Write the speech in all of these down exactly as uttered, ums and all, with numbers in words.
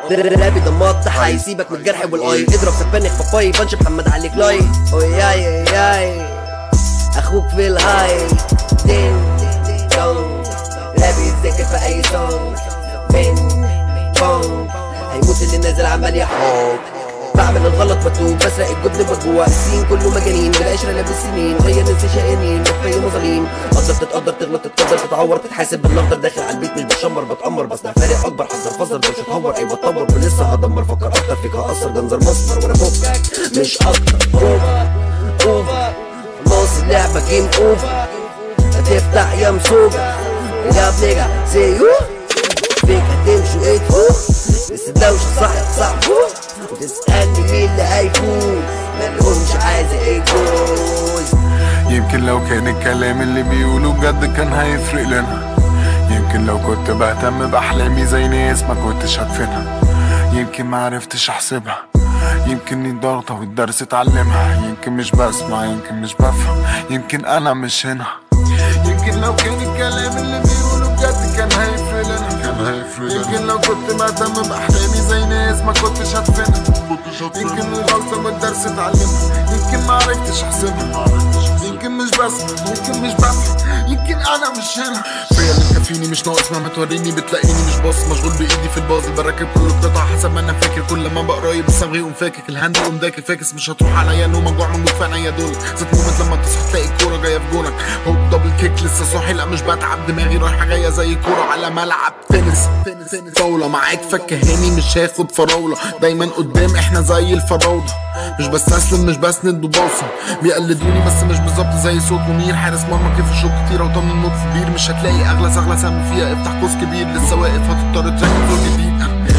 رابي ضمات هيسيبك من الجرح والاي. اضرب سبانخ باباي بنش محمد عليك لاي. اوي ياي ياي اخوك في الهاي دين دون. رابي يتذكر في اي سونج بين بونج. هيموت اللي نازل عمال يحوط. بعمل الغلط بتوب بسرق الجبن بجوع السين كله مجانين بالعشرة لابس سنين. غير ننسى شقيانين مخفيين وظالمين. قدر تتقدر تغلط تتقدر تتعور تتحاسب بالنقدر. داخل على البيت مش بشمر بتأمر بصنع فارق اكبر. حذر فزر مش هتهور ايوه اتطور ولسه هدمر. فكر اكتر فيك هقصر جنزر مسمر وانا فكك مش اكتر. اوفر اوفر خلاص اللعبة جيم اوفر. هتفتح يا مسوجة يا بنيجا سيو فيك هتمشوا ايه تفوق. بس الدوشة صاحب صاحبه وتسألني مين اللي هيفوز. مالهمش عايزة ايه جوز. يمكن لو كان الكلام اللي بيقولوا بجد كان هيفرق لنا. يمكن لو كنت بهتم بأحلامي زي ناس ما كنتش هدفنها. يمكن ما عرفتش احسبها. يمكن الضغطة والدرس اتعلمها. يمكن مش بسمع يمكن مش بفهم. يمكن انا مش هنا. يمكن لو كان الكلام اللي بيقولوا بجد كان هيفرق لنا. كان هيفرق يمكن لو كنت مهتم بأحلامي زي ناس ما كنتش هدفنها. يمكن الغلطة والدرس اتعلمها. يمكن ما عرفتش احسبها. يمكن مش بس يمكن مش بس يمكن انا مش هنا. فيا اللي مكفيني مش ناقص مهما توريني بتلاقيني مش باص. مشغول بايدي في البازل بركب كل القطع حسب ما انا فاكر. كل ما بقى قريب الصبغ يقوم فاكك الهاند يقوم داكك فاكس. مش هتروح عليا نوم مجوع موجود في عينيا دول. ذات مومنت لما تصحى تلاقي الكوره جايه في جونك. هوب دبل كيك لسه صاحي لا مش بتعب. دماغي رايحه جايه زي كوره على ملعب تنس. طاوله معاك فكهاني مش هاخد فراوله. دايما قدام احنا زي الفراوده. مش بستسلم مش بسند وبوصل. بيقلدوني بس مش بالظبط زي صوت منير. حارس مرمى كيف الشوط كتير وطمن النوت في بير. مش هتلاقي اغلى زغلة سام فيها. افتح قوس كبير لسه واقف هتضطر تركب زور جديد.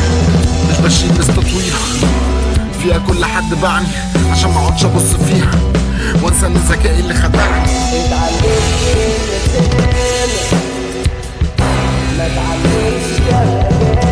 مش بشيل لسه تطوير فيها كل حد باعني عشان ما اقعدش ابص فيها وانسى ان ذكائي اللي خدعني. ما تعلمش يا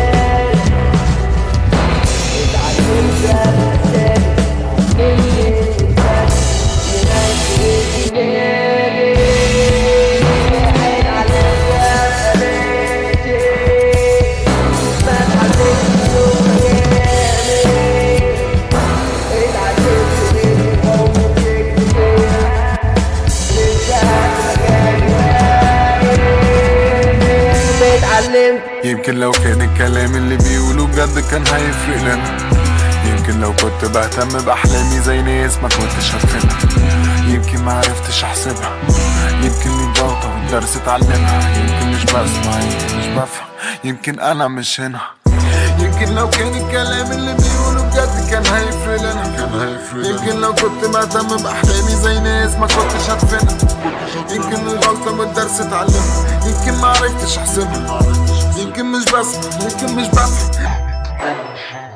يمكن لو كان الكلام اللي بيقولوا بجد كان هيفرق لنا. يمكن لو كنت بهتم بأحلامي زي ناس ما كنتش هدفنها. يمكن ما عرفتش احسبها. يمكن الضغطة والدرس اتعلمها. يمكن مش بسمع يمكن مش بفهم. يمكن انا مش هنا. يمكن لو كان الكلام اللي بيقولوا بجد كان هيفرق لنا. كان هيفرق يمكن لو كنت بهتم بأحلامي زي ناس ما كنتش هدفنها. يمكن الغلطة والدرس اتعلمها. يمكن ما عرفتش احسبها. يمكن مش بس يمكن مش بس